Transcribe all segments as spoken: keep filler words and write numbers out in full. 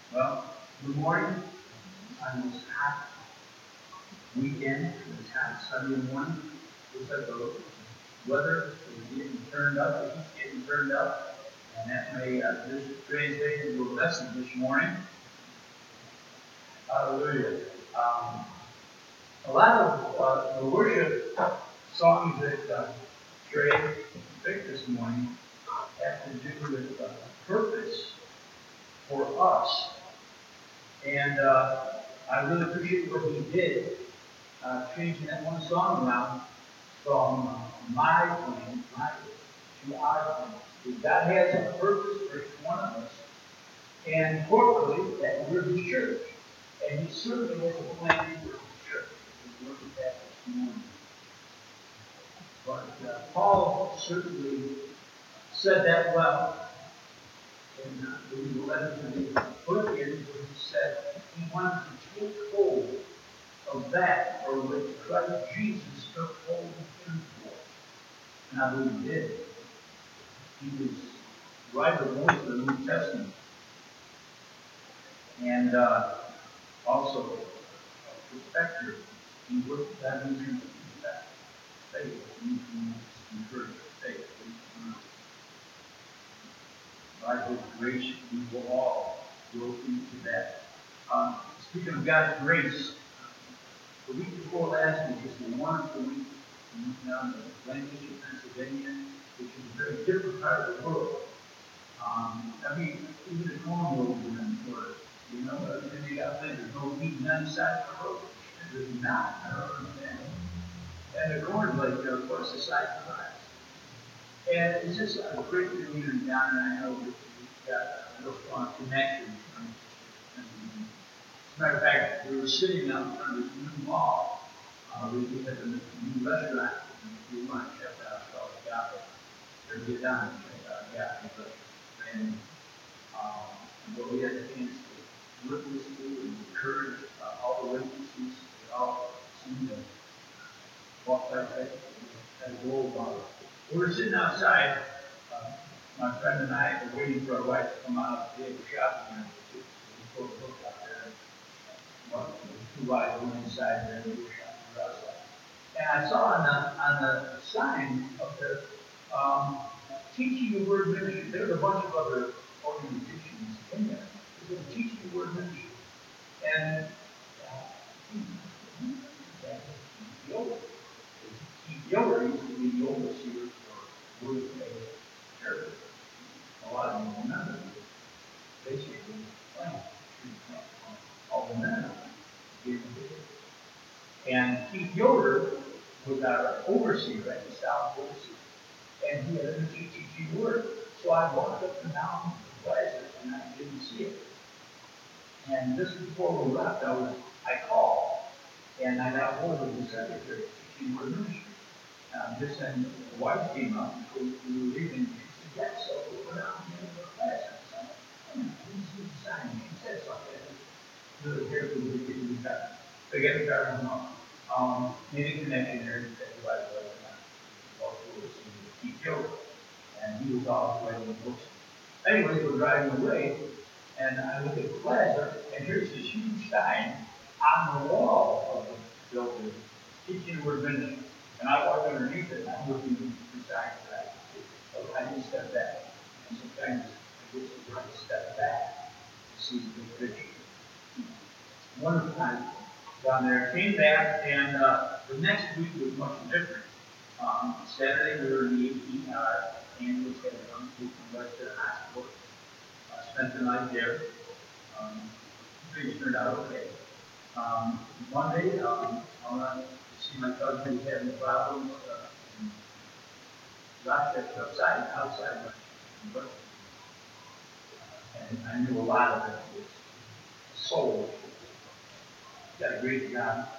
Well, good morning on this hot weekend, this hot Sunday morning. Looks like the weather is getting turned up, the heat's getting turned up, and that may uh, just translate into a lesson this morning. Hallelujah. Um, a lot of uh, the worship songs that uh, Trey picked this morning have to do with uh, purpose for us. And uh, I really appreciate what he did, uh, changing that one song around from uh, my plan, my to our plan. Because God has a purpose for each one of us, and corporately, that we're His church. And He certainly has a plan for His church. We'll look at that this morning. But uh, Paul certainly said that well in uh, the letter to the Philippians, where he said he wanted to take hold of that for which Christ Jesus took hold of him for. And I believe he did. He was writer of most of the New Testament. And uh, also a perfecter. He worked that means to perfect faith. It means to encourage faith. By His grace, we will all go into that. Um, speaking of God's grace, the week before last week was a wonderful week. We went down to Lancaster, Pennsylvania, which is a very different part of the world. Um, I mean, even the cornrows were in Florida. You know, and they got things, there's no eating on the side of the road. There's not. I don't understand. And the corn, like, uh, of course, the side of the rice. And it's just a great community down there. I know that we've got a real strong connection. As a matter of fact, we were sitting out in front of this new mall. Uh, we, we had a new restaurant. We want to check out called Agape. Or get down and check out Agape. And um, what we had a chance to witness to and encourage uh, all the witnesses. They all seemed to walk like that. Had a goal about it. We were sitting outside. Uh, my friend and I were waiting for our wife to come out. They were shopping. And we put a book out there. Well, two wives went inside there. We were shopping outside. And I saw on the on the sign up there, um, teaching the word ministry. There were a bunch of other organizations in there. It was teaching the word ministry. And uh, Yoga. Keith Yoder used to be the overseer for Word of Faith Church. A lot of them remember it. Basically, plan. All the men gave it. And Keith Yoder was our overseer at the South Overseer. And he had a G T G word. So I walked up and down the plaza and I didn't see it. And just before we left, I was I called and I got hold of the secretary of teaching word ministry. Um, just then the wife came up and we were leaving. She said, yes, so we'll go down here to the class. I said, oh, please see the sign. She said something. Really carefully to get in the car. So get the car home up. Um, made a connection there and said, by the way, walked over to Keith Yoder. And he was off writing books. Anyway, we're driving away, and I look at the plaza, and here's this huge sign on the wall of the building, teaching the word ministry. And I walked underneath it, and I'm looking for signs that I so I just step back. And sometimes I just try to step back to see the big picture. Wonderful time down there. Came back, and uh, the next week was much different. Um, Saturday, we were in the E R, and we had a young people from Western Hospital. Uh, spent the night there. Um, things turned out okay. Um, Monday, um, I went to see my cousin who's having problems uh, in Rochester, outside, outside Rochester. And I knew a lot of it was soul. Got a great job.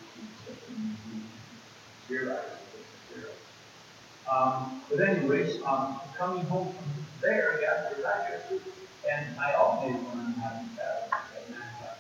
Zero. Zero. Um, but anyways, um, coming home from there, I got to Rochester, and I alternated one having at nine o'clock.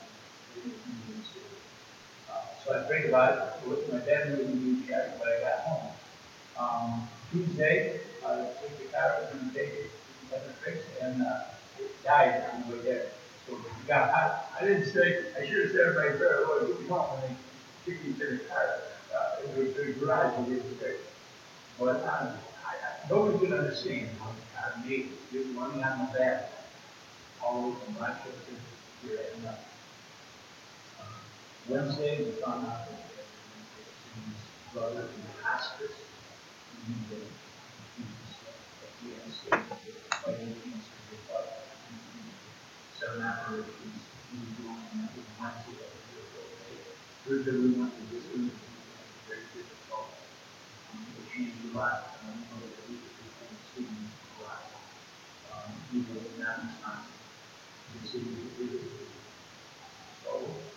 Uh, so I prayed about it. My dad really didn't do check, but I got home. Um, Tuesday, I took the car, I was going to take it, had it fixed, and uh, it died on the way there. So God, I, I didn't say, I should have said everybody prayer, Lord, get me home, and they took me to the car, uh, in the, the garage, and didn't say. But um, I, I, nobody can understand how God made it. You're running on the back, all over from Rochester here at night. Um, Wednesday, we found out that his brother in the hospice, he was, he was, uh, he had stage fighting cancer with uh, seven operations. He was doing that was Wednesday, that was a real day. Thursday, we went to visit him. It was very difficult. Um, it changed a lot. I don't know that we could see him a lot. Um, he was not responsible. The city was really, so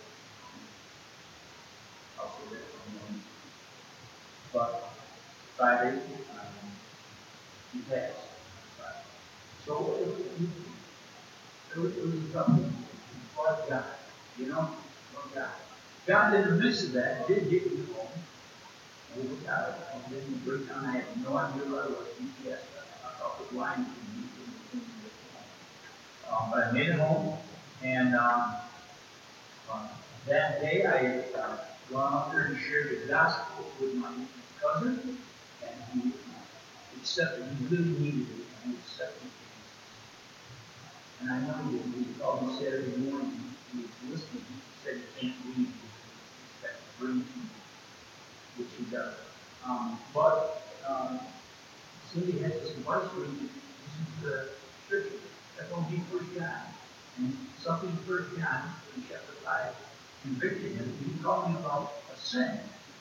I'll say that for a moment. But Friday, um, he passed. Friday. So it, it, it, was, it was a tough one. But God, you know, but God. God, in the midst of that, did get me home. I was out and then the first time I had no idea what I was. Yes, I thought it was lying to me. Um, but I made it home, and um, uh, that day I had uh, gone up there and shared the gospel with my cousin, and he accepted, he really needed it, and he accepted Jesus. And I know that he called me Saturday morning, he was listening, he said he can't read, he's got brain tumor, which he does. Um, but um, Cindy has this advice for you, listen to the scripture. That's on he first John. And something first John in chapter five convicted him. He called me about a sin.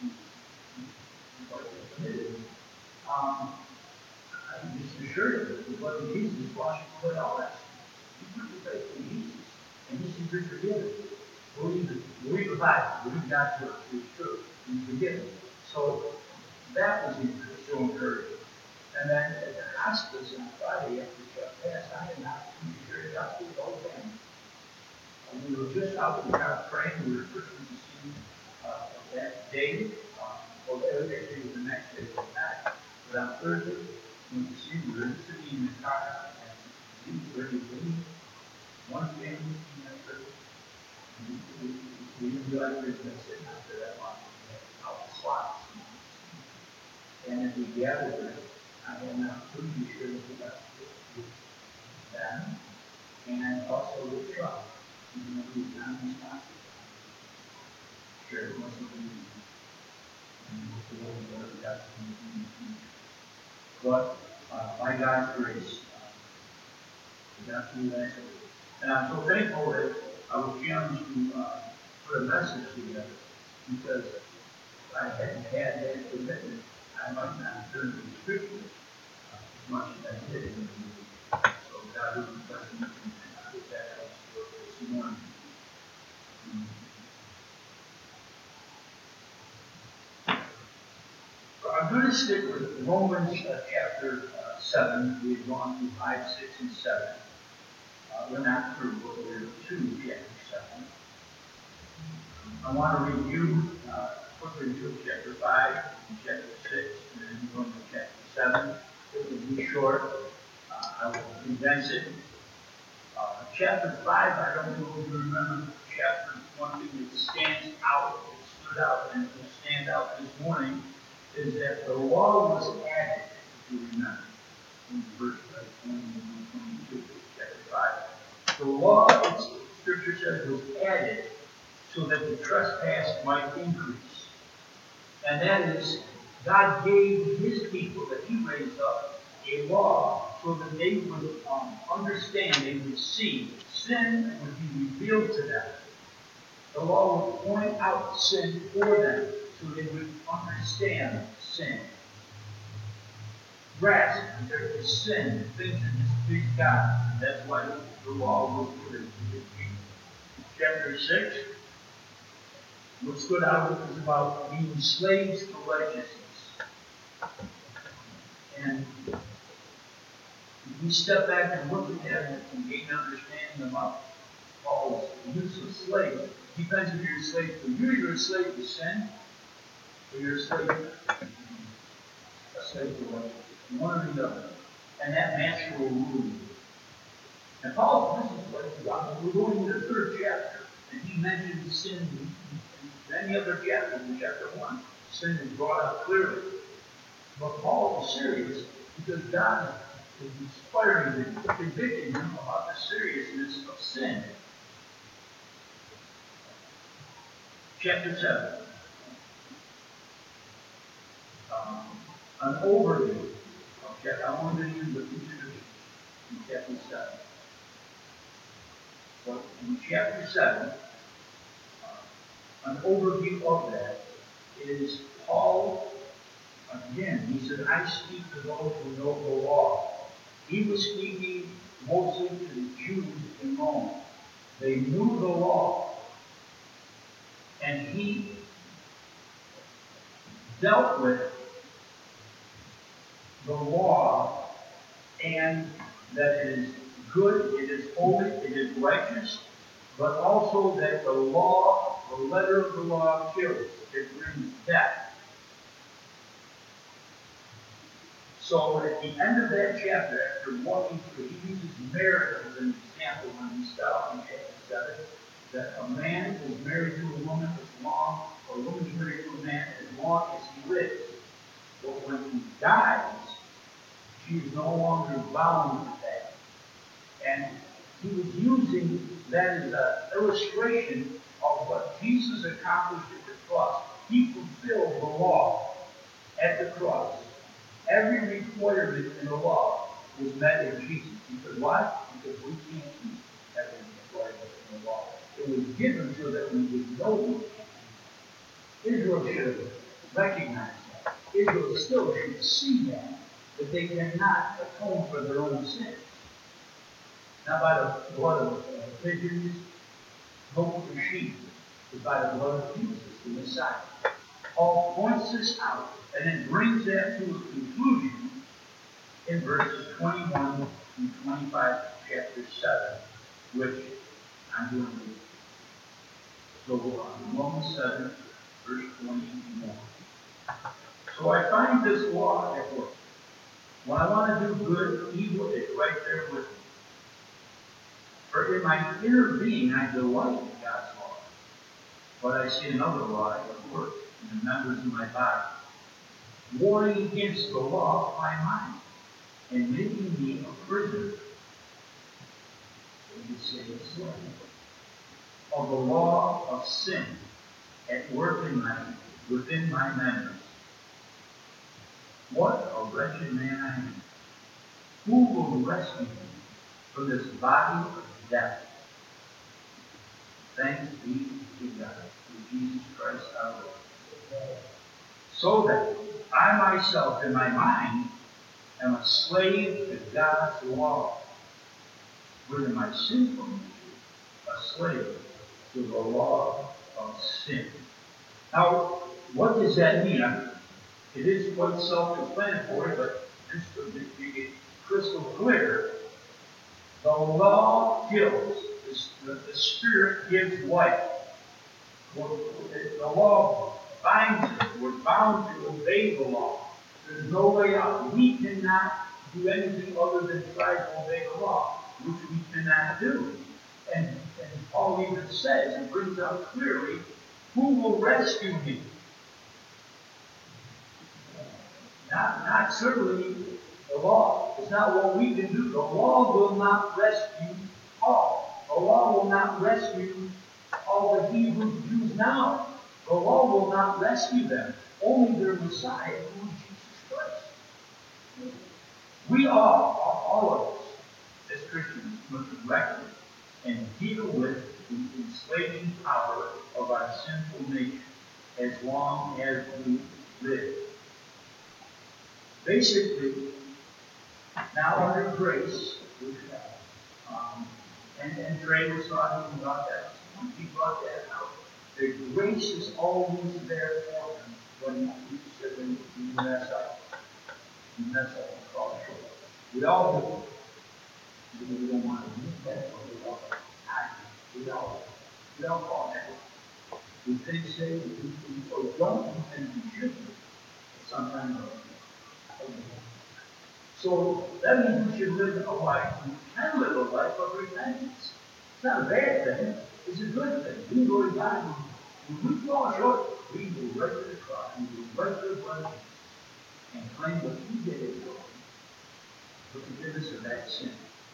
Um, I just assured him that the blood of Jesus washes away all that sin. You put your faith in Jesus, and this is your forgiven. Believe it. Believe the Bible. Believe God's word. It's true. You're forgiven. So that was so encouraging. And then at the hospice on Friday after Chuck passed, I had an opportunity to share the gospel with the whole family. And we were just out in the car praying. We were Christians to see uh, that day. Uh, well, that was actually the next day from that. But on Thursday, we went to see, we were sitting in the car, and we were ready to leave. One family in that church. We, we, we didn't realize we were going to sit out there that long. We had out the slots. And as we gathered there, I had an opportunity to share the gospel with them and also with Chuck, even though he was not responsible. Share it once a week and with the Lord whatever God can do. But uh, by God's grace, uh, we got through that. And I'm so thankful that I was challenged to uh, put a message together, because if I hadn't had that commitment, I might not have turned to the scripture uh, as much as I did. So God really blessed me with that this morning. So I'm going to stick with Romans uh, chapter uh, seven. We've gone through five, six, and seven. Uh, we're not through, but we're to chapter seven. I want to review uh, quickly through chapter five and chapter six, and then go into chapter seven. It will be short. Uh, I will condense it. Uh, chapter five, I don't know if you remember chapter one thing that stands out, that stood out, and will stand out this morning, is that the law was added, if you remember, in verse twenty-one, twenty-two, chapter five. The law, as Scripture says, was added so that the trespass might increase. And that is, God gave his people that he raised up a law so that they would um, understand, they would see. Sin would be revealed to them. The law would point out sin for them so they would understand sin. Grasp that there is sin, things that displease God. That's why the law was given to his people. Chapter six. What stood out was about being slaves to righteousness. And if we step back and look at that and gain an understanding about Paul's use of slave, it depends if you're a slave to you, you're a slave to sin, or you're a slave, a slave to righteousness. One or the other. And that natural rule. And Paul, this is what he's about. We're going to the third chapter, and he mentions sin in many other chapters. In chapter one, sin is brought out clearly. But Paul is serious because God is inspiring him, convicting him about the seriousness of sin. Chapter seven. Um, an overview of chapter. I want to use the features in chapter seven. So in chapter seven, uh, an overview of that is Paul, again, he said, I speak to those who know the law. He was speaking mostly to the Jews in Rome. They knew the law. And he dealt with the law and that it is good, it is holy, it is righteous, but also that the law, the letter of the law kills. It brings death. So at the end of that chapter, after walking through, he uses marriage as an example when he stops in chapter seven, that a man is married to a woman as long, or a woman is married to a man as long as he lives. But when he dies, she is no longer bound to that. And he was using that as an illustration of what Jesus accomplished at the cross. He fulfilled the law at the cross. Every requirement in the law was met in Jesus. Because why? Because we can't keep every requirement in the law. It was given so that we would know we can't. Israel should recognize that. Israel still should see that, that they cannot atone for their own sins. Not by the blood of uh, pigeons, goats, or sheep, but by the blood of Jesus, the Messiah. Paul points this out and then brings that to a conclusion in verses twenty-one through twenty-five of chapter seven, which I'm going to read. So on Romans seven, verse twenty-one. So I find this law at work. When I want to do good, evil is right there with me. For in my inner being I delight in God's law. But I see another law at work in the members of my body, warring against the law of my mind, and making me a prisoner. You say a slave of the law of sin at work in my within my members. What a wretched man I am! Who will rescue me from this body of death? Thanks be to God through Jesus Christ our Lord. So that I myself in my mind am a slave to God's law, but in my sinful nature, a slave to the law of sin. Now, what does that mean? It is quite self-explanatory, but just to make it crystal clear, the law kills. The, the Spirit gives life. The law binds us. We're bound to obey the law. There's no way out. We cannot do anything other than try to obey the law, which we cannot do. And, and Paul even says, and brings out clearly, who will rescue me? Not, not certainly the law. It's not what we can do. The law will not rescue all. The law will not rescue all the Hebrew Jews now. The law will not rescue them. Only their Messiah, who is Jesus Christ. We all, all of us, as Christians, must reckon and deal with the enslaving power of our sinful nature as long as we live. Basically, now under grace, we have, um, and, and Trey was talking about that when he brought that out. The grace is always there for them when we said when we mess up. We mess up and fall short. We all do. We don't want to admit that, but we all act. We all we all fall short. We think say we do things or don't do things we should do. Sometimes So that means we should live a life. We can live a life of repentance. It's not a bad thing. It's a good thing. We can go to God. When we fall short, we can go right to the cross. We can go right to the blood and claim what He did it for. For forgiveness of that sin.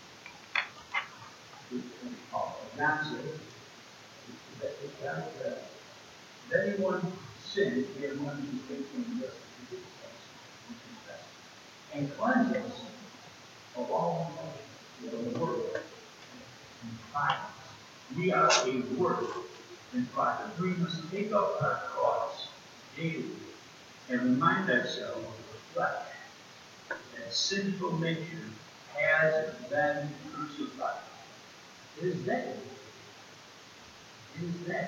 John said, that if anyone sins, we have one who is faithful and just to forgive us and confess and cleanse us of all unrighteousness, the work and pride. We are a work in pride. We must take up our cross daily and remind ourselves of the flesh. That sinful nature has been crucified. It is dead. It is dead.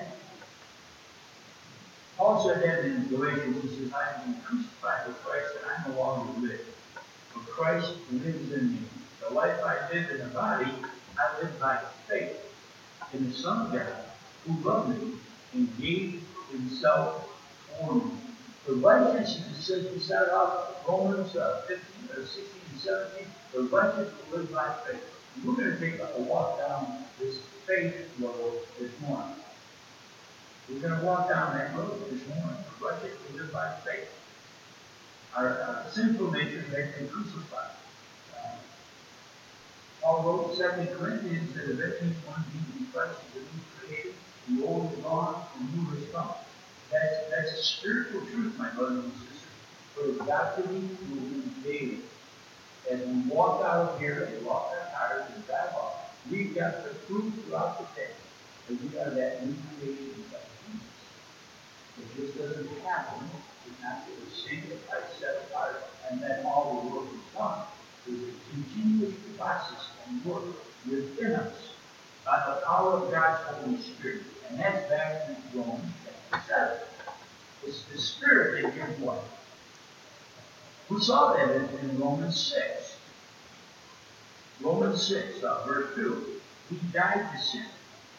Paul said that in Galatians. He says, I have been crucified with Christ, and I no longer live. For Christ lives in me. The life I live in the body, I live by faith in the Son of God, who loved me and gave Himself for me. The righteous, it says, we started off Romans uh, fifteen, or sixteen and seventeen, the righteous will live by faith. And we're going to take a walk down this faith road this morning. We're going to walk down that road this morning. The righteous will live by faith. Our, our sinful nature has been crucified. Uh, Paul wrote Second Corinthians that if anyone be in Christ is a new created, the old is gone, and new has come. That's, that's a spiritual truth, my brothers and sisters. But it's got to be proven daily. As we walk out of here and walk our tires and drive off, we've got to prove throughout the day that we are that new creation by Jesus. It just doesn't happen. It's not that we're sanctified, set apart, and then all the work is done. There's a continuous process and work within us by the power of God's Holy Spirit. And that's back to Romans chapter seven. It's the Spirit that gives life. We saw that in, in Romans six. Romans six, uh, verse two. He died to sin.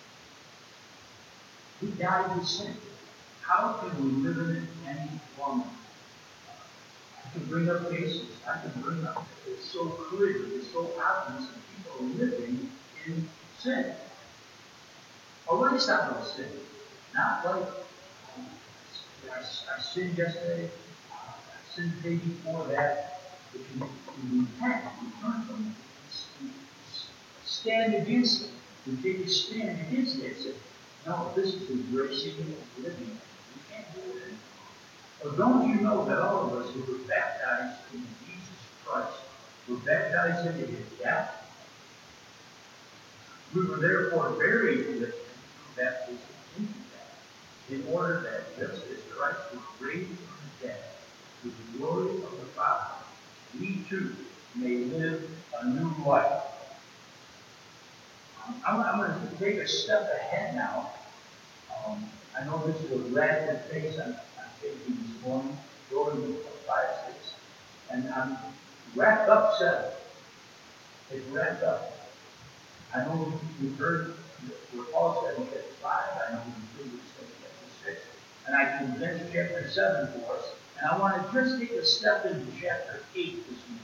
He died to sin. How can we live in it any longer? I can bring up cases. I can bring up. It's so clear. It's so obvious that people are living in sin. Already stopped with sin. Not like um, I, I sinned yesterday. Uh, I sinned the day before that. But you, you repent. You turn from it. You stand against it. You take a stand against it. Say, no, this is embracing and living. You can't do it anymore. Well, don't you know that all of us who were baptized in Jesus Christ were baptized into His death? We were therefore buried with Him through baptism into death, in order that just as Christ was raised from the dead through the glory of the Father, we too may live a new life. Um, I'm, I'm going to take a step ahead now. Um, I know this is a rapid pace I'm, I'm taking this morning, going to five, six, and I'm wrapped up seven. It's wrapped up. I know you've heard what Paul said in chapter five. I know you've heard what he said in chapter six. And I condensed chapter seven for us. And I want to just take a step into chapter eight this morning.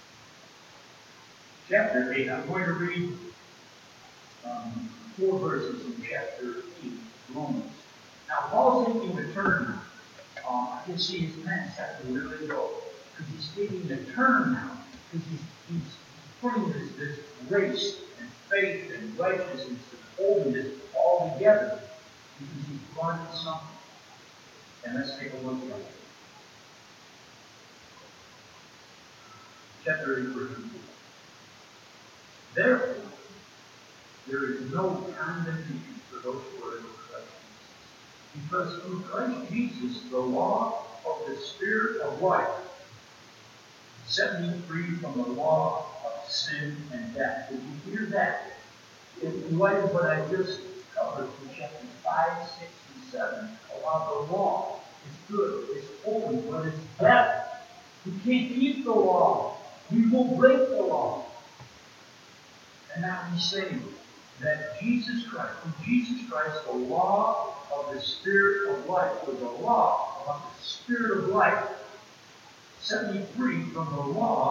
Chapter eight, I'm going to read um, four verses in chapter eight, Romans. Now, Paul's taking a turn. Um, I can see his pen starting to really go. Because he's taking a turn now. Because he's, he's putting this, this grace and faith and righteousness and holiness all together. Because he's brought in something. And let's take a look at it. Chapter eight, verse four. Therefore, there is no condemnation for those who are in Christ Jesus. Because through Christ Jesus, the law of the Spirit of life set me free from the law of sin and death. Did you hear that? In light of what I just covered in chapters five, six, and seven about the law. It's good, it's holy, but it's death. We can't keep the law. We will break the law. And now he's saying that Jesus Christ, through Jesus Christ, the law of the Spirit of life, or the law of the Spirit of life, set me free from the law of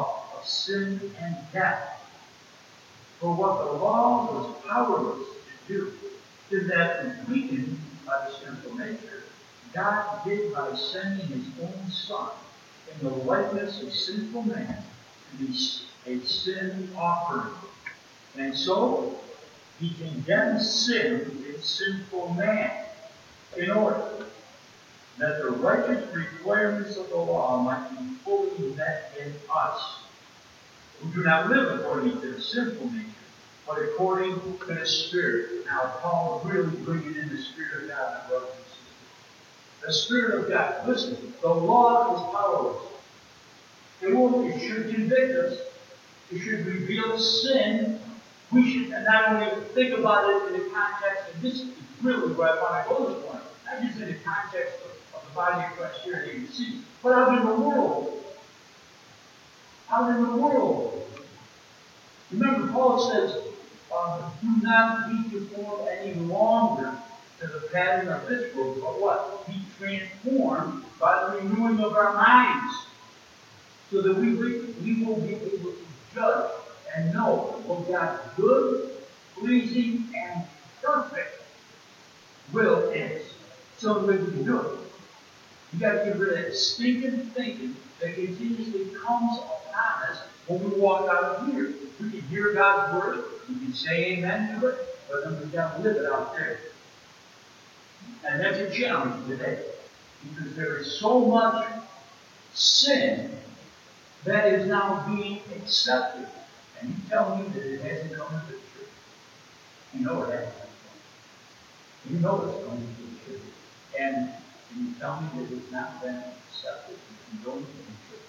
sin and death. For what the law was powerless to do, is that when weakened by the sinful nature, God did by sending his own Son in the likeness of sinful man to be a sin offering. And so, he condemned sin in sinful man in order that the righteous requirements of the law might be fully met in us, who do not live according to the sinful nature, but according to the Spirit. Now, Paul is really bringing in the Spirit of God, my brothers and sisters. The Spirit of God. Listen, the law is powerless. It won't, it should convict us. It should reveal sin. We should not only think about it in the context, and this is really where I want to go this morning, not just in the context of, of the body of Christ here at A B C, but out in the world. Out in the world. Remember, Paul says, um, do not be conformed any longer to the pattern of this world, but what? Be transformed by the renewing of our minds, so that we, we will be able to judge and know what God's good, pleasing, and perfect will is, so that we can do it. You got to get rid of that stinking thinking that continuously comes upon us when we walk out of here. We can hear God's word, we can say amen to it, but then we've got to live it out there. And that's a challenge today, because there is so much sin that is now being accepted. And you tell me that it hasn't come into the church. You know it hasn't. You know it's coming into the church. And you tell me that it's not been accepted. You can go into the church.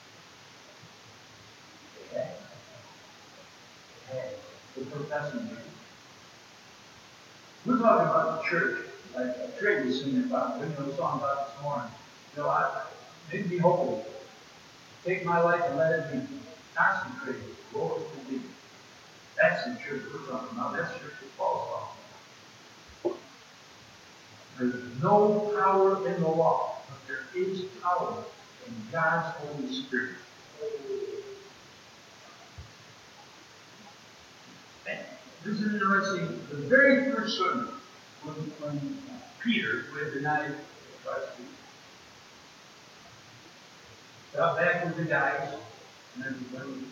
It has. It has. The professing church. We're talking about the church, like Trey was singing about, we know a song about this morning. You know, I maybe be hopeful. Take my life and let it be consecrated. Lord, to thee. That's the church we're talking about. That's the church that Paul's talking about. There's no power in the law, but there is power in God's Holy Spirit. And this is interesting. The very first sermon, when, when Peter, who had denied Christ, got back with the guys, and everybody,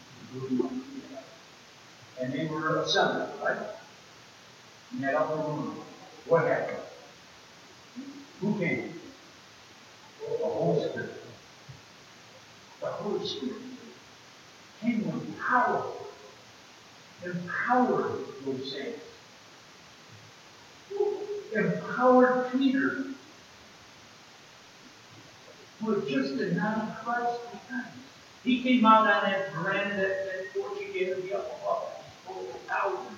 and they were assembled, right? In that upper room. What happened? Who came? The Holy Spirit. The Holy Spirit came with power. Empowered those saints. Empowered Peter, who had just denied Christ three times. He came out on that veranda, that, that porch he gave me up above. He spoke to thousands.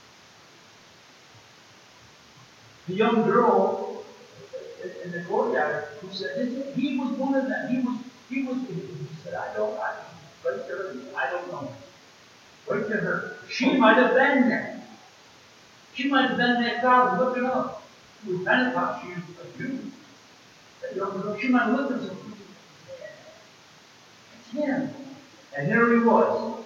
The young girl in the courtyard who said, he was one of them. He was, he was, he said, I don't, I, right to her, I don't know. Right to her. She might have been there. She might have been in that crowd looking up. She was Pentecost, she was a Jew. That young girl, she might have looked at something. It's him. And there he was.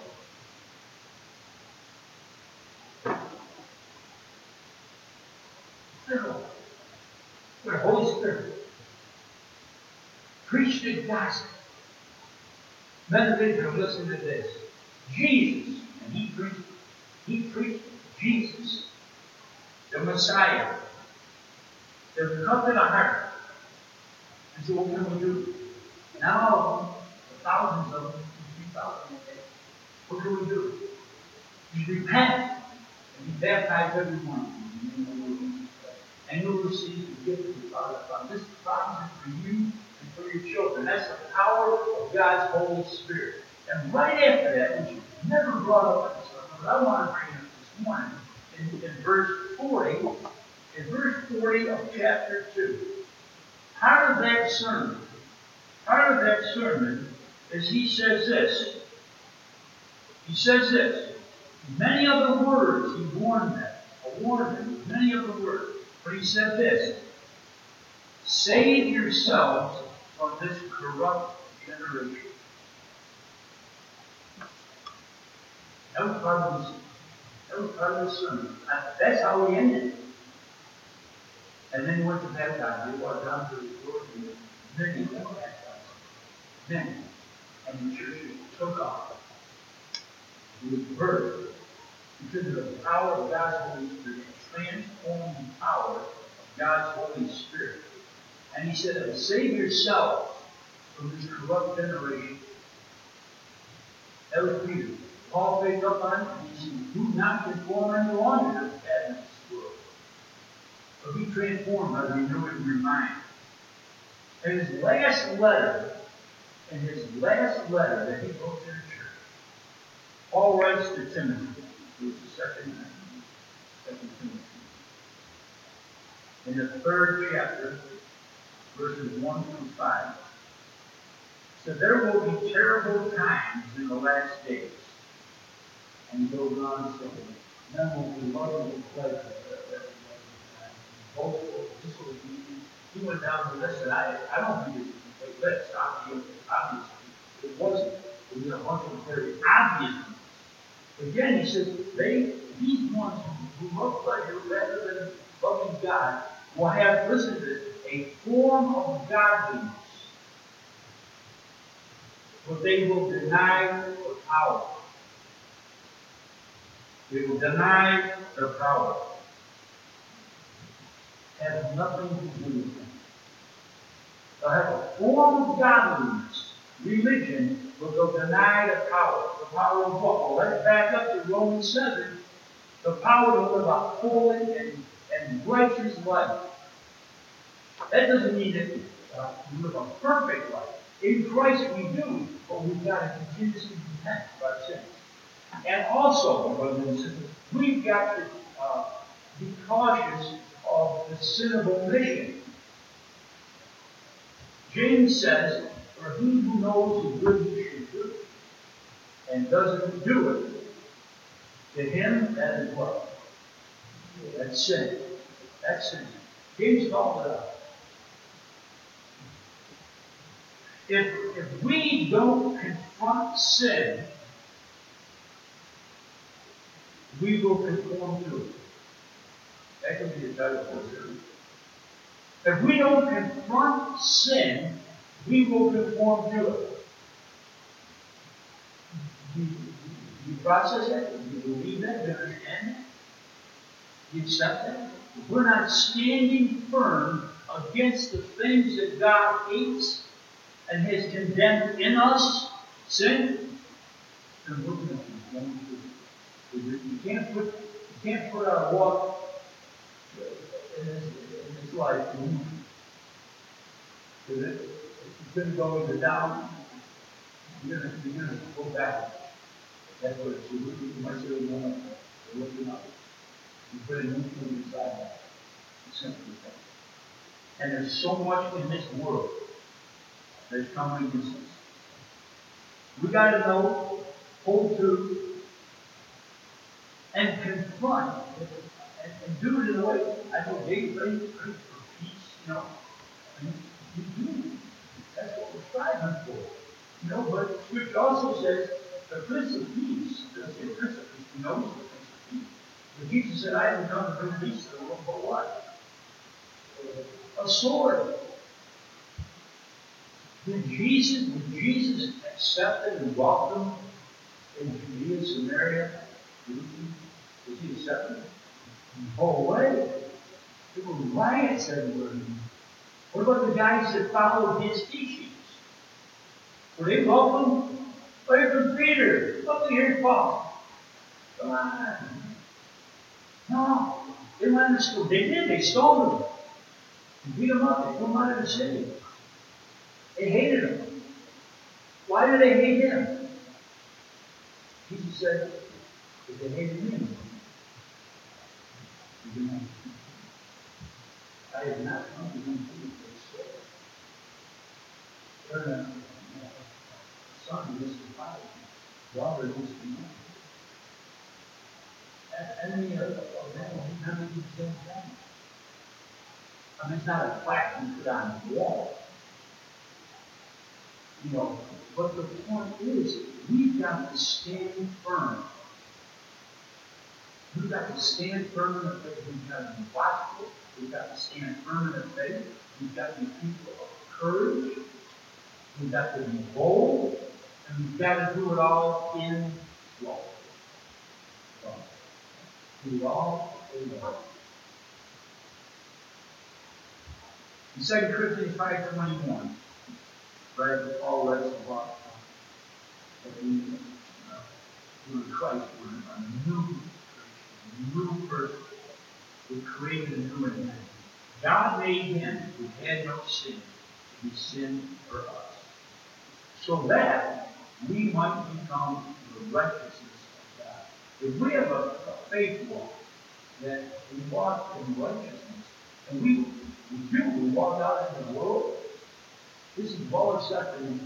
Filled with the Holy Spirit. Preached the gospel. Men of Israel, listen to this. Jesus, and he preached, he preached Jesus, the Messiah, the cup in the heart. And so what can we do? Now, the thousands of them, three thousand a day, what can we do? You repent and be baptized every morning. And you'll receive the gift of the Father. This promise is for you and for your children. That's the power of God's Holy Spirit. And right after that, which is never brought up in this sermon, but I want to bring it up this morning, in, in verse forty, in verse forty of chapter two. Part of that sermon, part of that sermon is he says this. He says this. Many other words he warned them. I warned them with many other words. But he said this. Save yourselves from this corrupt generation. That was part of his, that was part of his sermon. That's how he ended it. And then he went to baptize. He walked down to the Jordan, and then he got baptized. Then, and the church took off. He was birthed because of the power of God's Holy Spirit, the transforming power of God's Holy Spirit. And he said, save yourself from this corrupt generation. That was Peter. Paul picked up on it, and he said, do not conform any longer to the pattern of this world, but be transformed by the renewing of your mind. And his last letter, in his last letter that he wrote to the church, Paul writes to Timothy. It was the second, second Timothy. In the third chapter, verses one through five. So there will be terrible times in the last days. And he goes on to say, men will be loving of pleasure, boastful, disobedient. He went down to this, and I, I don't think it's a complete list. Obviously, obviously, it wasn't. It was a bunch of very obvious ones. Again, he says, they, these ones who, who love pleasure rather than loving God will have, listen to this, a form of godliness, but they will deny the power. They will deny their power. Has nothing to do with them. They'll have a form of godliness, religion, but they'll deny the power. The power of what? Well, let's back up to Romans seven. The power to live a holy and, and righteous life. That doesn't mean that uh, we live a perfect life. In Christ we do, but we've got to continuously repent of our sins. And also, brothers and sisters, we've got to uh, be cautious of the sin of omission. James says, for he who knows the good he should do and doesn't do it, to him that is what? That's sin. That's sin. James called it out. If, if we don't confront sin, we will conform to it. That can be a title for a series. If we don't confront sin, we will conform to it. Do you, do you process that? Do you believe that? Do you understand that? Do you accept that? If we're not standing firm against the things that God hates and has condemned in us, sin, then we're going to conform to it. You can't put, you can't put our walk in this, in this life in because it, it's going to go either down, you're going to, you're going to go back. That's what it's doing. You might say, well, no, they're looking up. You put a new thing inside that. It's simply that. And there's so much in this world that's coming against us. We got to know, hold to, and confront, and, and do it in a way. I know David prayed for peace, you know. And we do. That's what we're striving for. You know, but Scripture also says the Prince of Peace, doesn't say Prince of Peace, he knows the Prince of Peace. But Jesus said, I haven't come to bring peace to the world, but what? A sword. Did Jesus, did Jesus accept it and welcome in Judea, Samaria, Jerusalem? Was he accepted? No way. There were riots everywhere. What about the guys that followed his teachings? Were they welcome? Well, here's Peter. Look, here's Paul. Come on. No. They went to school. They did. They stoned them. They beat them up. They threw them out of the city. They hated him. Why did they hate him? Jesus said, because they hated him. I have not come to them for the sword. Turn a son against the father, daughter against the mother. Enemy of them will be coming to the same family. I mean, it's not a plaque you put on the wall. You know, but the point is, we've got to stand firm We've got to stand firm in the faith. We've got to be watchful. We've got to stand firm in the faith. We've got to be people of courage. We've got to be bold. And we've got to do it all in love. Do it all in love. In Second Corinthians five twenty-one, right, Paul writes about that we, uh, we're in Christ, we're a new creation, a new person. We're created a new man. God made him who had no sin to be sin for us, so that we might become the righteousness of God. If we have a, a faith walk, that we walk in righteousness, and we, we do, we walk out in the world, this is well accepted.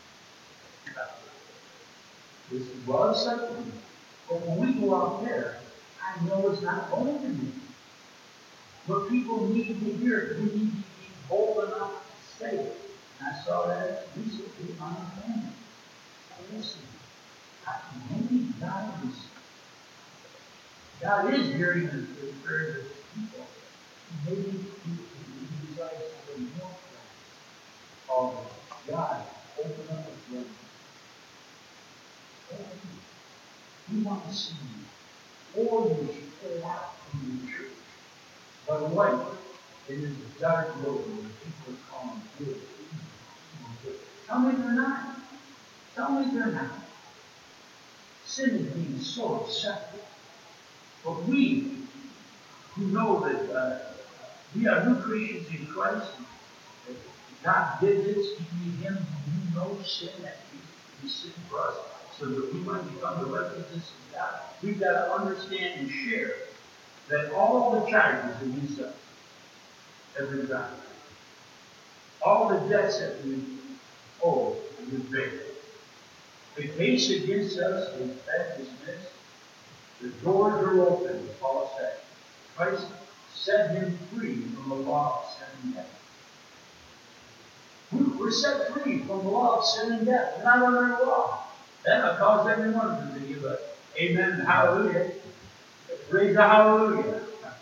This is well accepted. But when we go out there, I know it's not going to be. But people need to hear it. We need to be bold enough to say it. And I saw that recently on the family. Listen, maybe God is, God is hearing the, the prayers of people. Maybe He desires to bring more prayers. Oh, God, open up His way. We want to see you. Or you should pull out from the church. But light, it is a dark road where people are calling good. good. Tell me they're not. Tell me they're not. Sin is being so accepted. But we, who know that uh, we are new creations in Christ, that God did this, He made Him who knew no sin, that He be sin for us, so that we might become the righteousness of God. We've got to understand and share that all the charges against us have been done. All the debts that we owe have been paid. The case against us has been dismissed. The doors are open, as Paul said. Christ set him free from the law of sin and death. We're set free from the law of sin and death. We're not under the law. That'll cause every one of them to give an amen and hallelujah. Raise a hallelujah.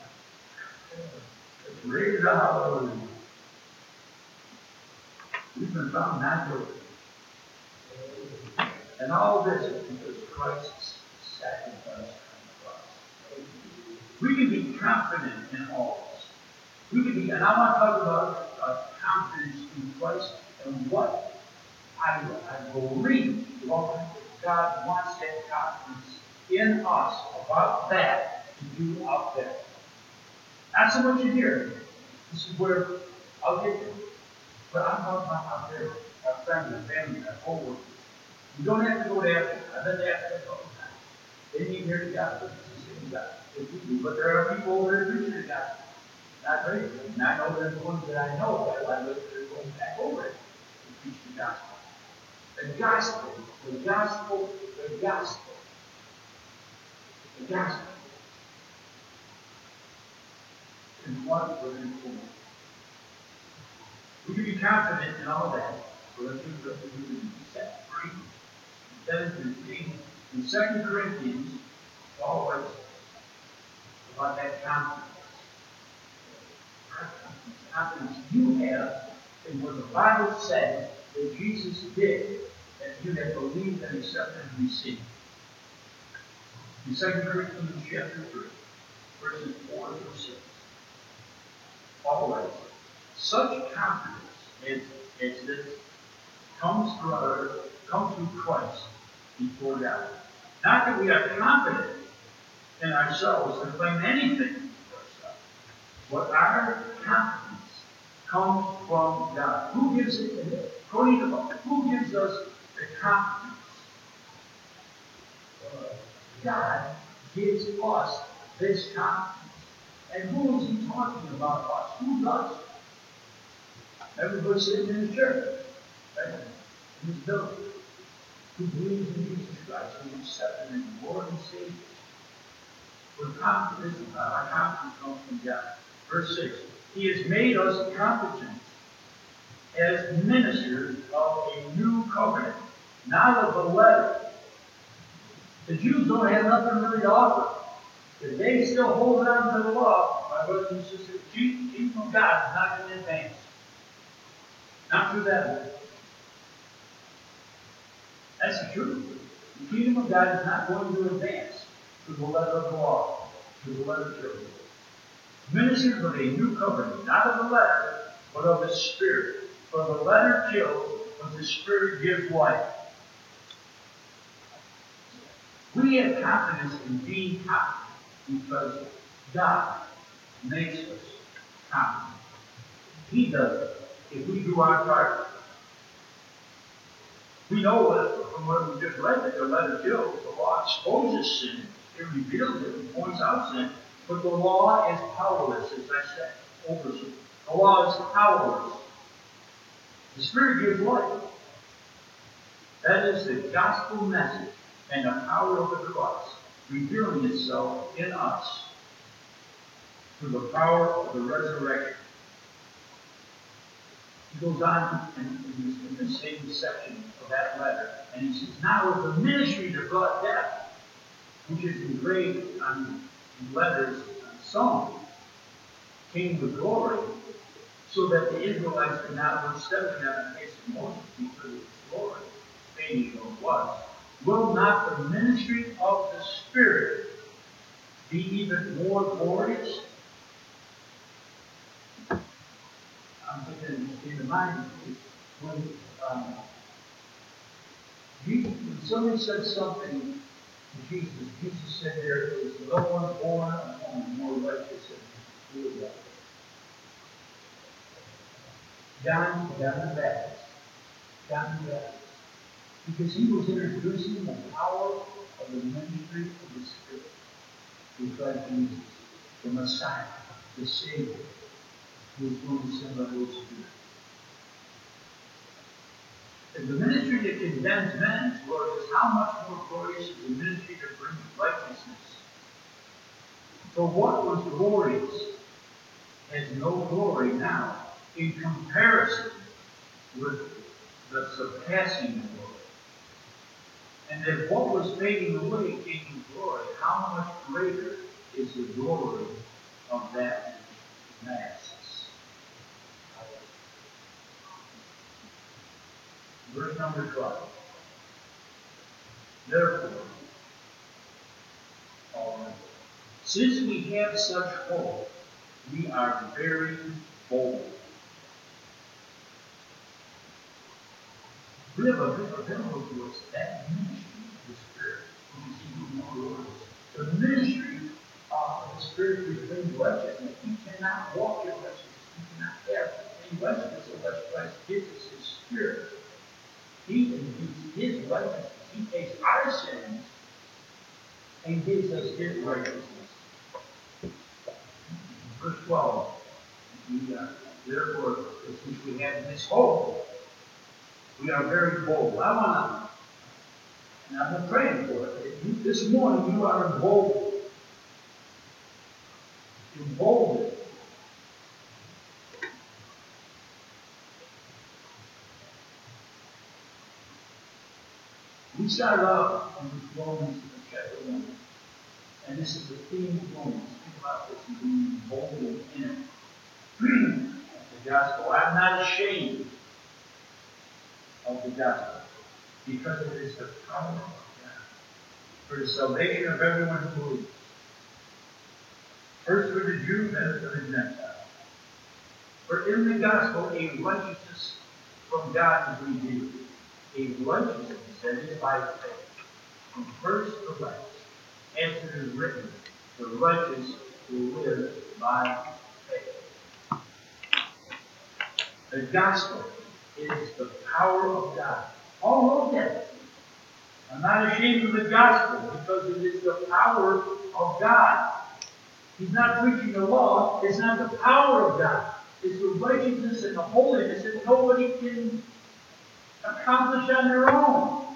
Raise a hallelujah. We've been found not guilty. And all this is because Christ's sacrifice on the cross. We can be confident in all this. We can be, and I want to talk about uh, confidence in Christ and what I, I believe Lord, God wants that confidence in us about that to do out there. Not so much in here. This is where I'll get there. But I'm talking about out there, our friends and family, our co-workers. You don't have to go to Africa. I've been to Africa all the time. They need to hear to God, but it's the same God as we do. But there are people over there preaching to God. Not very good. And I know there's ones that I know that I live, they're going back over it to preach the gospel. The gospel, the gospel, the gospel. The gospel. And what we're in for. We can be confident in all that. But I think that we can be set free. That is the thing. In Second Corinthians, Paul writes about that confidence. Confidence you have in what the Bible says that Jesus did, that you have believed and accepted and received. In Second Corinthians chapter three, verses four through six, Paul writes, such confidence as, as this comes through, our, comes through Christ before God. Not that we are confident in ourselves to claim anything for ourselves, but our confidence comes from God. Who gives it? According to God, who gives us the confidence? God gives us this confidence. And who is He talking about us? Who does? Everybody sitting in the church, right? In this building, who believes in Jesus Christ, who accepted Him as Lord and Savior. We're confident about our confidence comes from God. Verse six. He has made us competent as ministers of a new covenant, not of the letter. The Jews don't have nothing really to offer. If they still hold on to the law, my brothers and sisters, the kingdom of God is not going to advance. Not through that way. That's the truth. The kingdom of God is not going to advance through the letter of the law, through the letter of the ministers of a new covenant, not of the letter, but of the Spirit. For the letter kills, but the Spirit gives life. We have confidence in being confident because God makes us confident. He does it if we do our part. We know that from what we just read that the letter kills. The law exposes sin. It reveals it and points out sin. But the law is powerless, as I said, over sin. The law is powerless. The Spirit gives life. That is the gospel message and the power of the cross revealing itself in us through the power of the resurrection. He goes on in, in, in the same section of that letter, and he says, now of the ministry that brought death, which is engraved on letters on stone, came the glory, so that the Israelites could not look steadily on the face of Moses because of his glory, fading though it was. Will not the ministry of the Spirit be even more glorious? I'm thinking in the mind when, um, Jesus, when somebody said something to Jesus, Jesus said there is no one born among more righteous than who is that? John, John the Baptist. John the Baptist. Because he was introducing the power of the ministry of the Spirit. He Christ Jesus, the Messiah, the Savior, who was going to send the Holy Spirit. And the ministry that condemns men, Lord, is how much more glorious is the ministry that brings righteousness. For what was glorious has no glory now in comparison with the surpassing glory. And if what was fading away came in glory, how much greater is the glory of that mass? Verse number twelve. Therefore, um, since we have such hope, we are very bold. We have a available to us that ministry of the Spirit, which is even more glorious. The ministry of the Spirit which brings righteousness. We cannot walk in righteousness. We cannot have any righteousness unless Christ gives us His Spirit. He imputes His righteousness. He takes our sins and gives us His righteousness. Verse twelve. We, uh, therefore, since we have this hope, we are very bold. I want to, and I've been praying for it. This morning you are emboldened. Emboldened. We started off in Romans chapter one, and this is the theme of Romans. Think about this and being emboldened in it. The gospel. I'm not ashamed of the gospel, because it is the power of God for the salvation of everyone who believes. First for the Jew, then for the Gentile. For in the gospel a righteousness from God is revealed, a righteousness that is by faith, from first to last, as it is written, the righteous will live by faith. The gospel is the power of God. All of that. I'm not ashamed of the gospel because it is the power of God. He's not preaching the law. It's not the power of God. It's the righteousness and the holiness that nobody can accomplish on their own.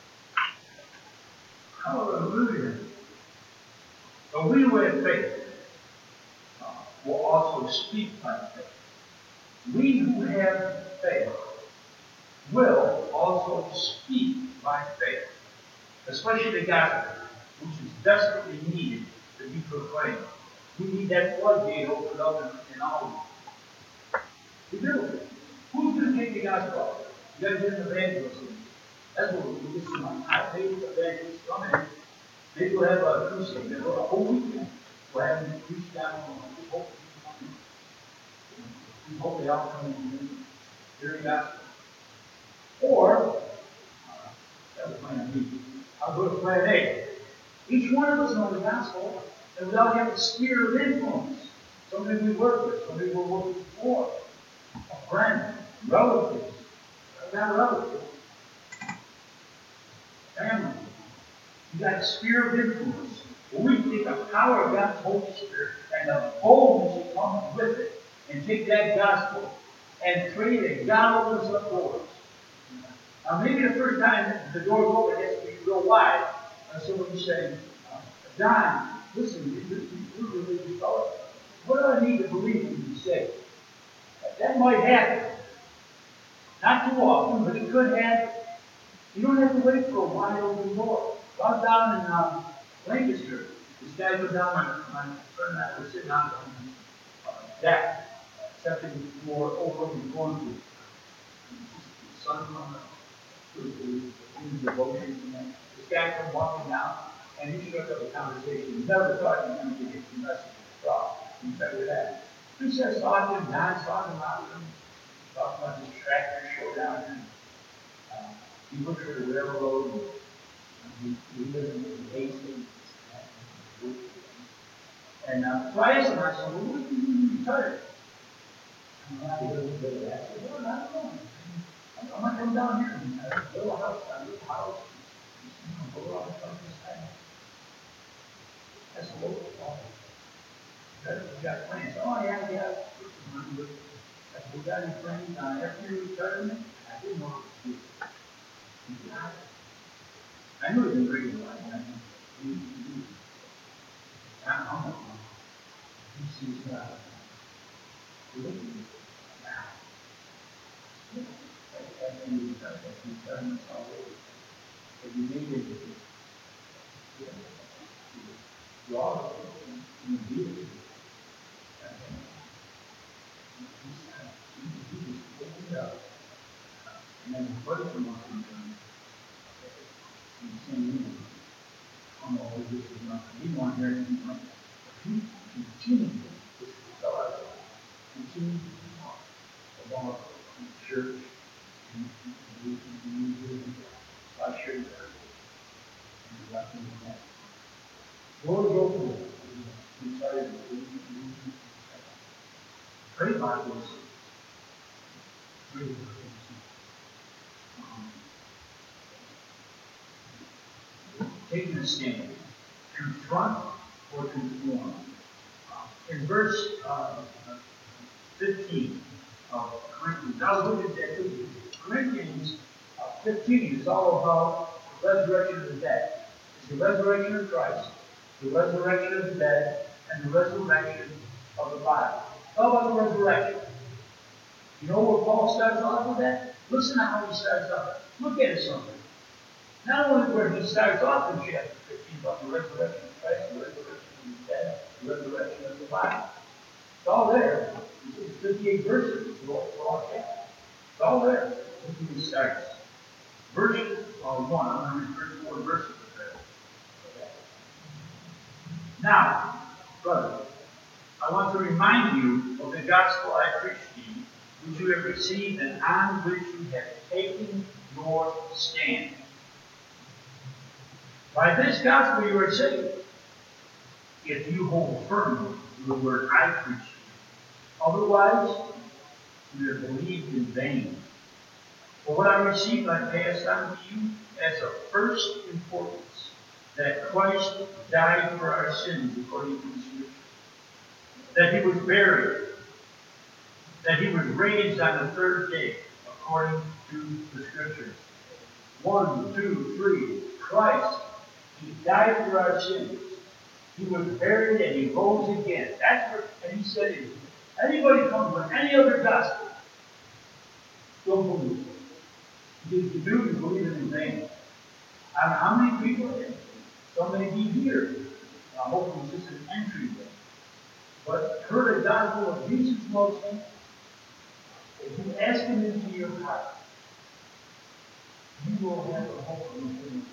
Hallelujah. But we who have faith uh, will also speak by faith. We who have faith will also speak by faith, especially the gospel, which is desperately needed to be proclaimed. We need that floodgate opened up in, in all of us. We do. Who's going to take the gospel? You got to get an evangelist. That's what we do. I pay evangelists come in. Maybe we'll have a crusade, a whole weekend. We'll have them preach down on the whole weekend. We hope they all come in and hear the gospel. Or, uh, that was plan B. I'll go to plan A. Each one of us know the gospel, and without having a sphere of influence. Somebody we work with, somebody we're working for, a friend, relatives, not relatives, family. You got a sphere of influence. Well, we take the power of God's Holy Spirit and the boldness that comes with it, and take that gospel and pray that God opens up doors. Now, maybe the first time the door's open, it has to be real wide. And so when you say, John, listen, you're really developed. What do I need to believe when you say? That might happen. Not too often, but it could happen. You don't have to wait for a wide open door. I was down in uh, Lancaster. This guy goes down, my, my friend and I were sitting on the uh, deck, accepting for overlooking cornfield. The sun on the in devotion. This guy comes walking down, and he struck up a conversation. Never thought he was going to get the message across. He said that. He says, talking, God's talking about him, talking about this tractor showdown. And, uh, he works for the railroad. And, uh, he, he lives in the basement. And uh, so I asked him, I said, well, what do you mean retired? And I did a little bit of that. I said, well, I don't know. I'm going to come down here and uh, build a house. I build a house. And go around the countryside. That's a little problem. We got plans. Oh, yeah, yeah. I said, we got any plans uh, after your retirement? I didn't know it was good. I knew it was great in life. I knew it. I don't know. He sees uh, living. After you retire, after you retire, it's all over. But you made it. You are in the village. And then the buddy from us in the same room. I don't know if this is not. He wanted to hear anything from it. He continued to tell us, continued to talk about the church and the I shared that. And got into that. Lord is open. We started to pray Bibles. Really taking a stand, confront or conform. In verse uh, fifteen of Corinthians, I was looking at that. Corinthians uh, fifteen is all about the resurrection of the dead. It's the resurrection of Christ, the resurrection of the dead, and the resurrection of the body. How about the resurrection? You know where Paul starts off with that? Listen to how he starts off. Look at it something. Not only where he starts off in chapter fifteen about the resurrection of Christ, the resurrection of the dead, the resurrection of the body. It's all there. It's fifty-eight verses for all chapter. It's all there. Look where he starts. Verse uh, one, I'm going to read first four verses of that. Now, brothers, I want to remind you of the gospel I preached to you, which you have received and on which you have taken your stand. By this gospel you are saved, if you hold firmly to the word I preach to you. Otherwise, you have believed in vain. For what I received I passed on to you as of first importance, that Christ died for our sins according to the Scripture, that he was buried, that he was raised on the third day according to the Scriptures. One, two, three, Christ. He died for our sins. He was buried and he rose again. That's what, and he said, if anybody comes with any other gospel, don't believe it. If you do, you believe it in vain. I don't know how many people, some may be here, I hope it was just an entryway. But heard a gospel of Jesus loves him. If you ask him into your heart, you will have a hope in him.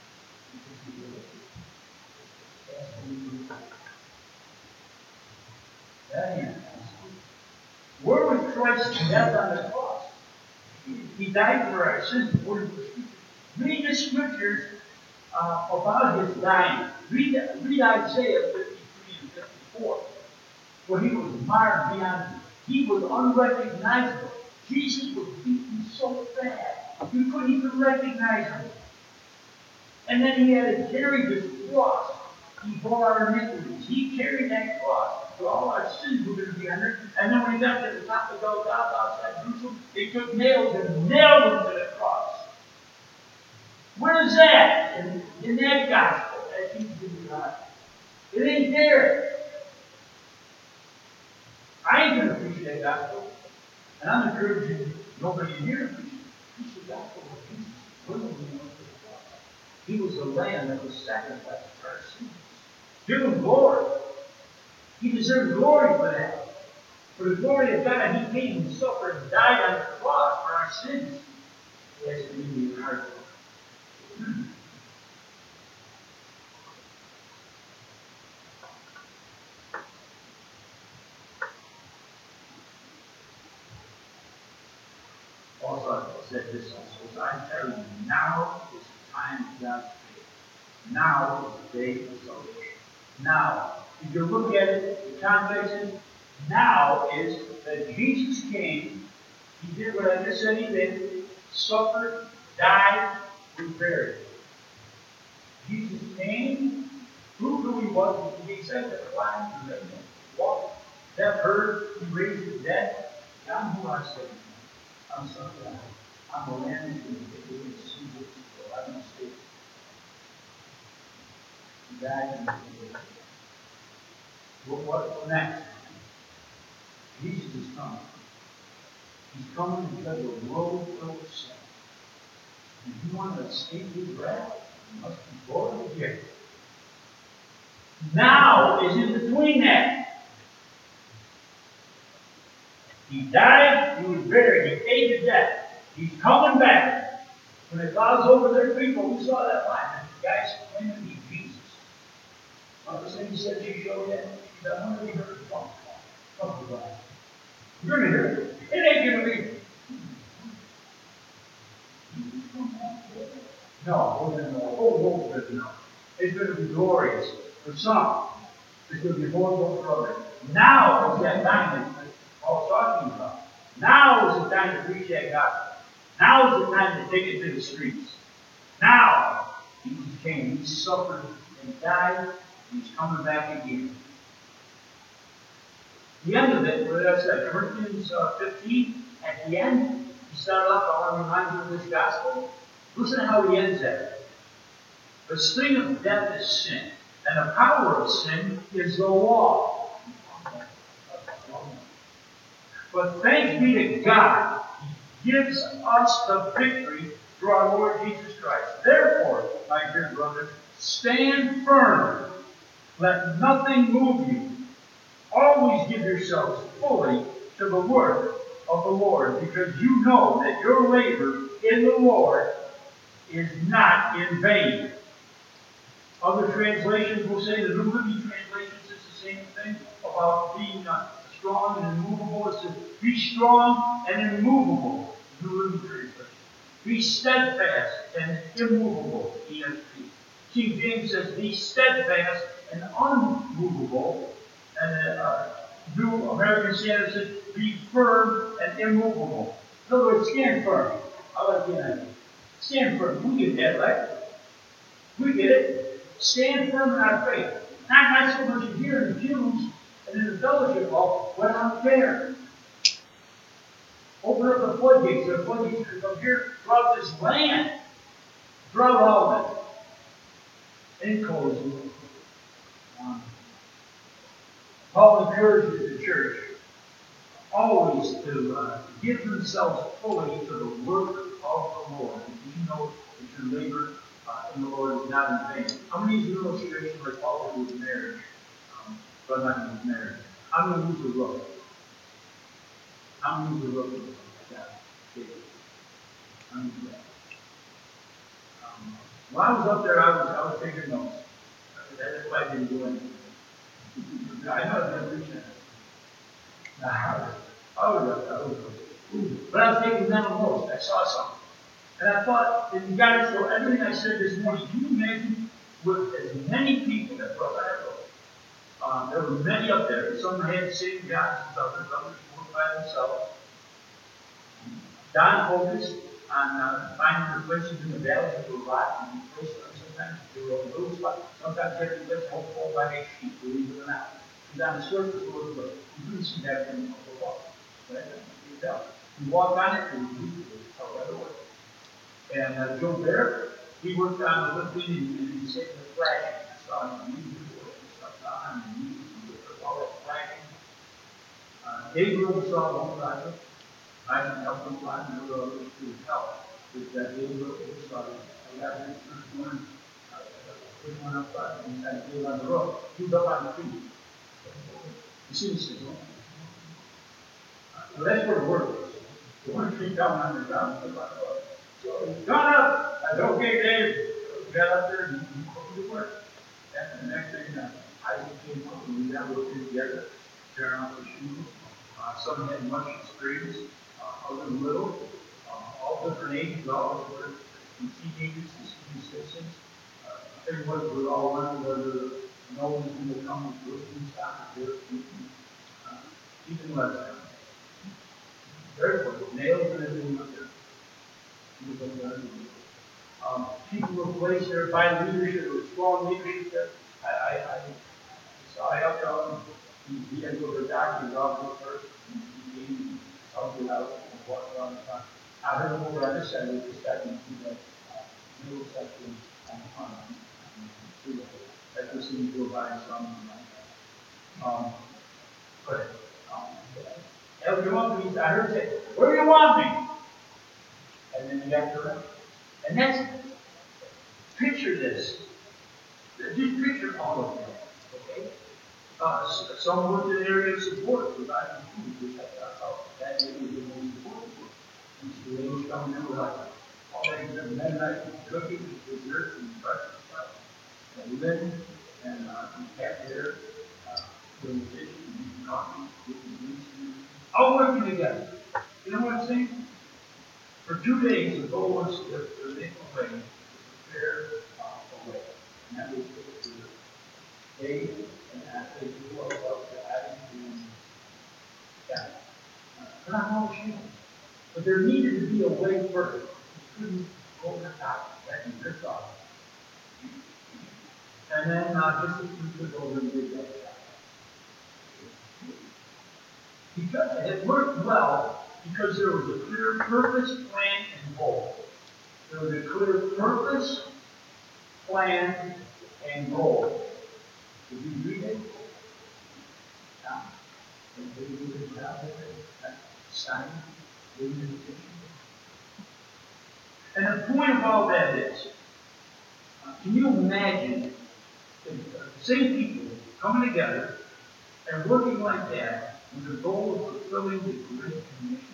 Ask him into your heart. That is. Where was Christ's death on the cross? He died for our sins according to the Scriptures. Read the Scriptures uh, about his dying. Read, read Isaiah fifty-three and fifty-four, where he was marred beyond. He was unrecognizable. Jesus was beaten so bad you couldn't even recognize him. And then he had to carry this cross. He bore our iniquities. He carried that cross. So all our sins were going to be under. And then when he got to the top of Golgotha outside Jerusalem, they took nails and nailed him to the cross. Where is that? In, in that gospel. That Jesus didn't die. It ain't there. I ain't going to preach that gospel. And I'm encouraging nobody in here to preach it. Preach the gospel of Jesus. Willingly went to the cross. He was the lamb that was sacrificed for our sins. Give him glory. He deserved glory for that. For the glory of God, he came and suffered and died on the cross for our sins. He has to be in your heart. Also, said this also. I tell you, now is the time of God's faith. Now is the day of salvation. Now, if you look at it, the context is, now is that Jesus came, he did what I just said he did, suffered, died, was buried. Jesus came, proved who he was, he said that blind, he walked, deaf, heard, he raised the dead. I'm who I say. I'm son of God. I'm a man who can take away the sins of the people. I'm a state. He died and he was. What, what next? Jesus is coming. He's coming because the world filled with sin. If you want to escape his wrath, you must be born again. Now is in between that. He died, he was buried, he ate to death. He's coming back. When the clouds over their people, we saw that line. The guys claiming to be Jesus. Not the same he said she showed that. That one that we heard from. Talk about it. You're going to hear it. It ain't going to be. No, we're going to know. Oh, world doesn't know. It's going to be glorious for some. It's going to be horrible for others. Now is that time that Paul's talking about. Now is the time to preach that gospel. Now is the time to take it to the streets. Now, Jesus came. He suffered and died. He's coming back again. The end of it, what did I say? Corinthians uh, fifteen, at the end, he started off, I want to remind you of this gospel. Listen to how he ends that. The sting of death is sin, and the power of sin is the law. But thanks be to God, he gives us the victory through our Lord Jesus Christ. Therefore, my dear brothers, stand firm. Let nothing move you. Always give yourselves fully to the work of the Lord, because you know that your labor in the Lord is not in vain. Other translations will say, the New Living Translation says the same thing about being uh, strong and immovable. It says, be strong and immovable. New Living Translation. Be steadfast and immovable. E S V. King James says, be steadfast and unmovable. And uh, New American Standard says, be firm and immovable. In other words, stand firm. I like the idea. Stand firm. We get that, right? We get it. Stand firm in our faith. Not, not so much in here in the pews and in the fellowship hall, but out there. Open up the floodgates. The floodgates can come here throughout this land. Throughout all of it. In closing, um, Paul encourages the church always to uh, give themselves fully to the work of the Lord. And you know that your labor uh, in the Lord is not in vain. How many is an illustration like Paul did with marriage? Um, but not with marriage. How many use a rope? How many use a rope? Yeah. Okay. How many do that? Um, when I was up there, I was I was taking notes. That's why I didn't do anything. I know I didn't reach that. I was up there. I was up there. But I was taking mental notes. I saw something. And I thought, if you guys, so everything I said this morning, can you imagine with as many people that brought that rope? Um, there were many up there. Some had same jobs as others, others worked by themselves. Don focused on uh, finding the places in the valley that were rotten and first, sometimes they were a little spot. Sometimes every place won't fall by a sheep, believe it or not. Because on the surface it was good. You couldn't see that from the wall. Right? You could tell. You walk on it and you could tell right away. And uh, Joe Bear, he worked on the lifting and, and he said the flashing. I saw him use the wood and stuff on and use all that flashing. Uh, Gabriel saw the whole project. I can help him find the road to help with that Gabriel saw it. I got him first one, uh, first one up front, and he had to on the road. He was up on the tree. You see the signal? Uh, so that's where the work is. The one tree down on the ground, put on the road. So he's gone up. I said, okay, Dave. We got up there and he put to work. And the next thing, uh, Isaac came up and we got working together, tearing off the shoes. Uh, some had much experience, uh, others little, uh, all different ages, all were from teenagers to senior citizens. Uh, everybody would all learn whether no one's going to come with roofing stock or uh, even less than. Very good. Nails and everything up there. Um, people were placed there by leadership, there was strong leadership there. I, I, I saw I helped out. He, he had to go to the doctor's office first. He, he came and helped me out and walked around the front. I heard him over on this side of the second to the uh, middle section on the front. That's the scene go by some. Um, but um, every one of these, I heard say, "Where do you want me?" And then you got to run. And that's, picture this. Just picture all of that. Okay? Uh, some worked in the area of support, providing food, which I thought that area was the most important. These ladies coming in with like all that midnight cooking, desserts, and breakfast stuff. And living, and uh, cat there, uh, doing the kitchen, eating coffee, getting drinks, all working together. You know what I'm saying? For two days, the goal was to, to make a way, to prepare uh, a way. And that was for Dave and after you go up to adding to yeah. Uh, not all shame. But there needed to be a way first. You couldn't go over the top. That was their thought. And then uh, just as we took over and did that. Because it worked well. Because there was a clear purpose, plan, and goal. There was a clear purpose, plan, and goal. Did you read it? Yeah. Did you read it down there? Sign. And the point of all that is, uh, can you imagine the same people coming together and working like that with the goal of fulfilling the Great Commission?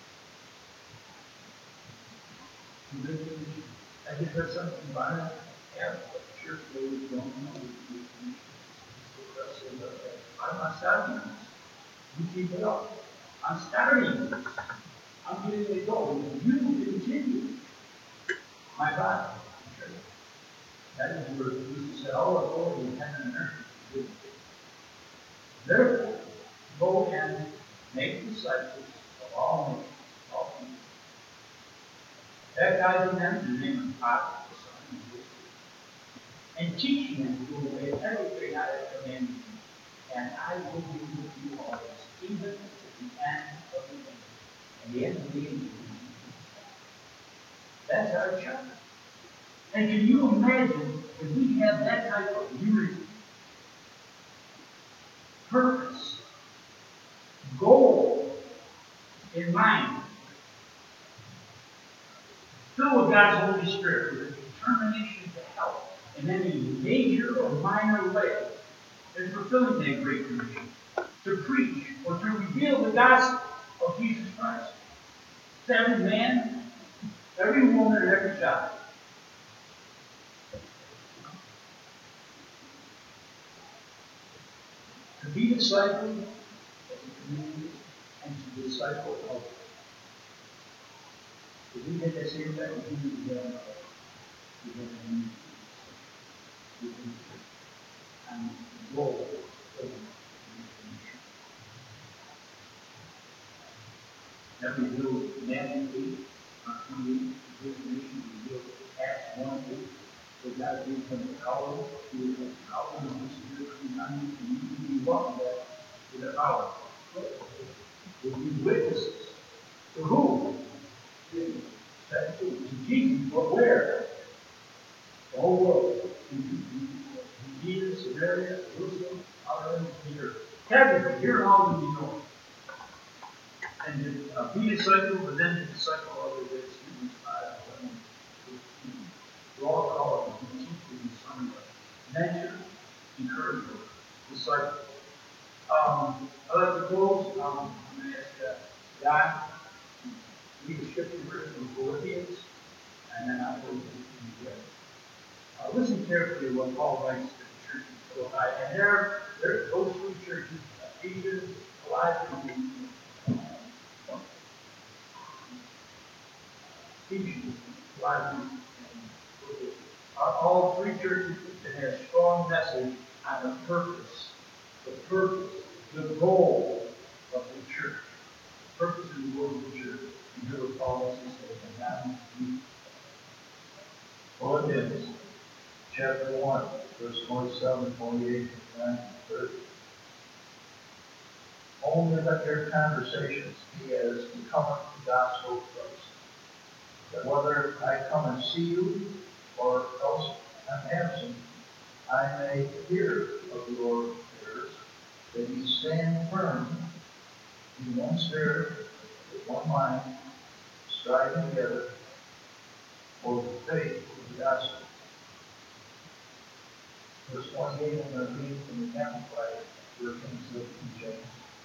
I just heard something about it. Yeah, but church leaders don't know the commission. I'm not starting this. You keep it up. I'm starting this. I'm getting it going. You continue. My God. That is where Jesus said, all authority in heaven and earth. Therefore, go and make disciples of all nations, all people. Baptizing them in the name of the Father, the Son, and the Holy Spirit, and teaching them to obey everything I have commanded you. And I will be with you always, even to the end of the age. And the end of the age. That's our church. And can you imagine if we have that type of unity, purpose, goal in mind, filled with God's Holy Spirit, with a determination help in any major or minor way in fulfilling that great commission, to preach or to reveal the gospel of Jesus Christ to every man, every woman, and every child. To be discipled of the community and to disciple others. If we get that same thing, we can do that. We can do we can and the goal of the commission. Then we do Matthew eight, twenty-eight, the great commission, we do Acts one eight. So God gave them the power to the power of the Spirit to not need to be walking that with the power. We'll be witnesses. To whom? To Jesus, but where? The whole world. Judea, Samaria, Jerusalem, Ireland, Peter. Everything, here and all will be known. And to uh, be a disciple, but then to disciple others, as Hebrews five, eleven, fifteen. Draw called to teach in some way. Mentor, encourage, disciple. Um, I like to close. Um, I'm going to ask uh, John to read the scripture verse from Philippians, and then I'll close it in prayer. Uh, listen carefully to what Paul writes to the church in Philippi. And there, there those three churches, Ephesians, Colossians, and uh, Ephesians, Colossians, and Philippians, are all three churches that have a strong message on the purpose, the purpose, the goal of the church. The purpose and the goal of the church. And here what Paul wants to say, and now we Philippians chapter one, verse twenty-seven, twenty-eight, and thirty. Only let your conversations be as becoming the gospel of Christ. That whether I come and see you or else I'm absent, I may hear of your affairs, that you stand firm in one spirit, with one mind, striving together for the faith of the gospel. Verse twenty-eight, I'm going to read from the Amplified versions of King James.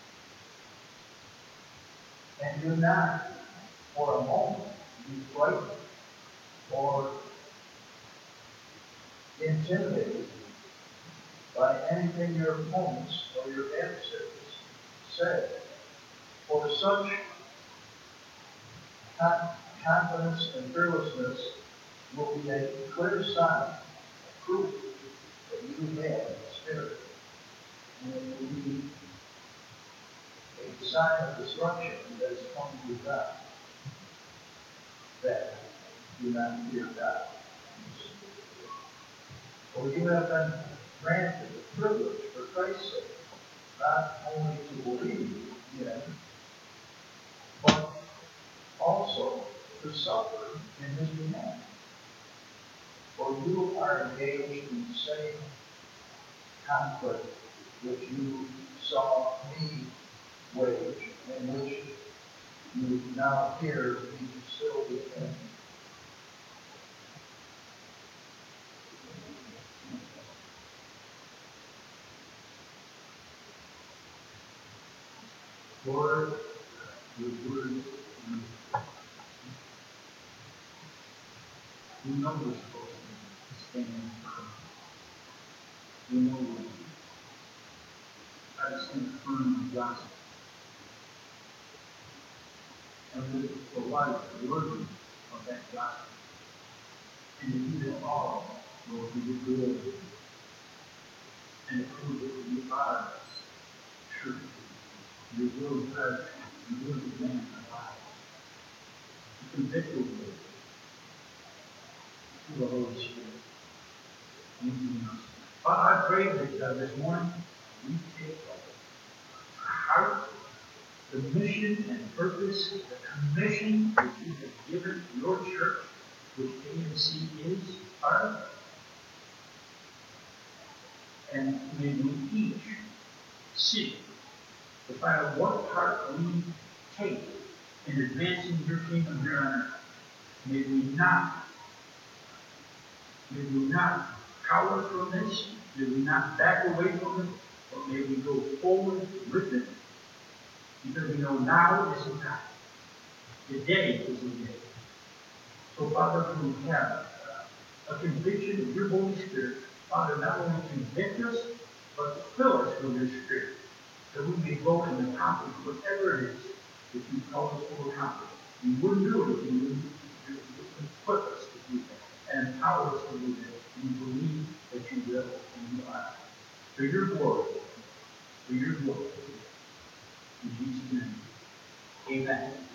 And do not for a moment be frightened or intimidated by anything your opponents or your adversaries say. For such confidence and fearlessness will be a clear sign, a proof that you have the Spirit. And it will be a sign of destruction that is coming to God. That do not fear God. For you have been granted the privilege for Christ's sake, not only to believe in, but also to suffer in his behalf. For you are engaged in the same conflict which you saw me wage, and which you now hear me still within. Lord, your word, we know we're supposed to stand firm. We know we're try to stand firm in the gospel. And we provide the worthy of that gospel. And to do that all, Lord, we do good. And to prove that we are true. Your will is our truth. Your will is man alive. To convict the world through the Holy Spirit. Anything else. Father, I pray that uh, this morning we take to heart the mission and purpose, the commission that you have given your church, which A M C is part of. And may we each seek to find out what part we take in advancing your kingdom here on earth. May we not May we not cower from this. May we not back away from it. But may we go forward with it. Because we know now is the time. Today is the day. So, Father, we have uh, a conviction of your Holy Spirit. Father, not only convict us, but to fill us with your Spirit. That we may go and accomplish whatever it is that you call us to accomplish. You wouldn't do it if you wouldn't equip us to do that and empower us to do that. We believe that you will and you are. For your glory. For your glory. In Jesus' name. Amen.